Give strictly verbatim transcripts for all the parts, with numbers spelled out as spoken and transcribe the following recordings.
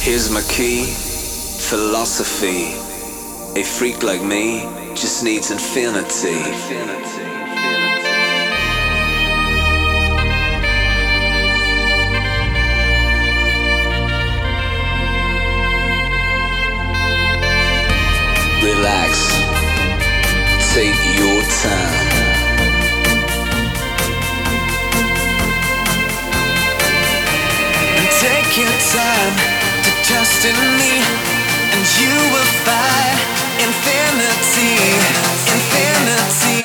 Here's my key, philosophy. A freak like me just needs infinity. Relax, take your time. Take your time to trust in me, and you will find infinity, infinity.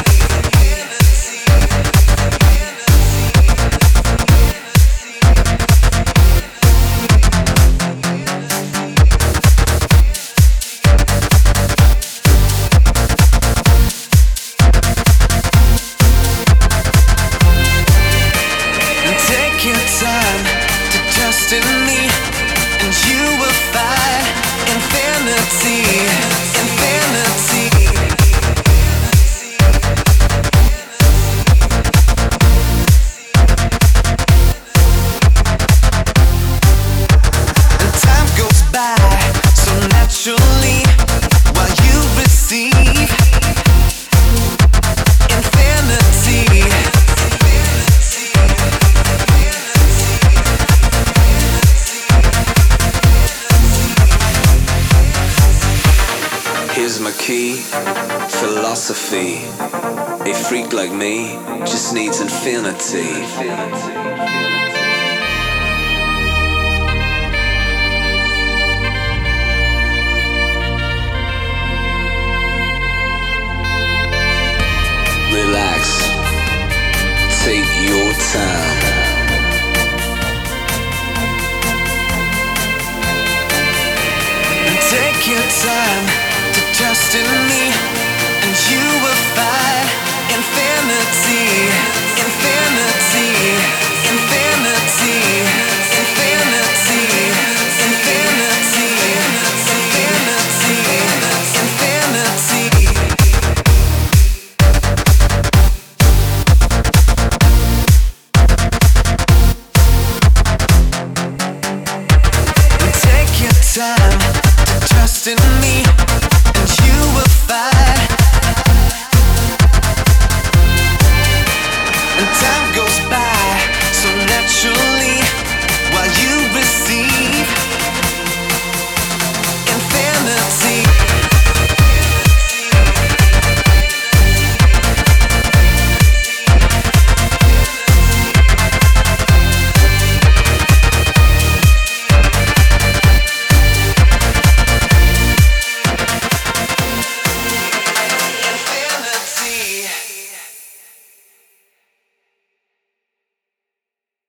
Take your time to trust in me, and you will find infinity, infinity. And time goes by so naturally while you receive infinity. Here's my key, philosophy. A freak like me just needs infinity. Relax, take your time. Take your time to trust in me, and you will find infinity, infinity, infinity, infinity, infinity, infinity, infinity. Take your time to trust in me.